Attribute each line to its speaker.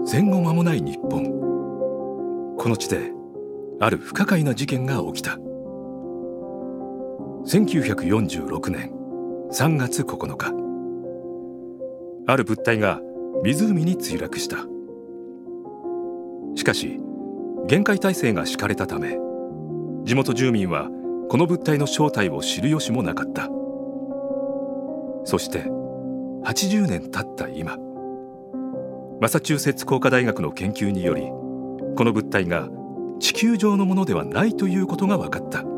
Speaker 1: 戦後間もない日本。この地である不可解な事件が起きた。1946年3月9日、ある物体が湖に墜落した。しかし厳戒態勢が敷かれたため、地元住民はこの物体の正体を知る由もなかった。そして80年経った今、マサチューセッツ工科大学の研究により、この物体が地球上のものではないということが分かった。